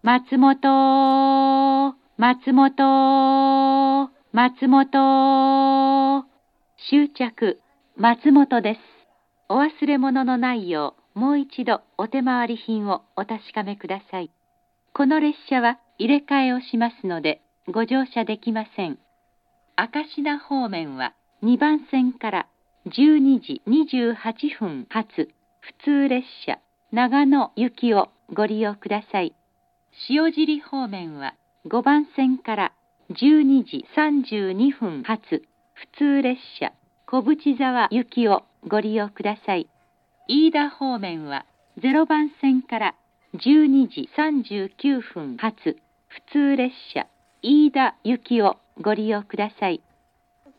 松本、松本、松本。終着、松本です。お忘れ物のないよう、もう一度お手回り品をお確かめください。この列車は入れ替えをしますので、ご乗車できません。明石田方面は2番線から12時28分発普通列車長野行きをご利用ください。塩尻方面は5番線から12時32分発普通列車小淵沢行きをご利用ください。飯田方面は0番線から12時39分発普通列車飯田行きをご利用ください。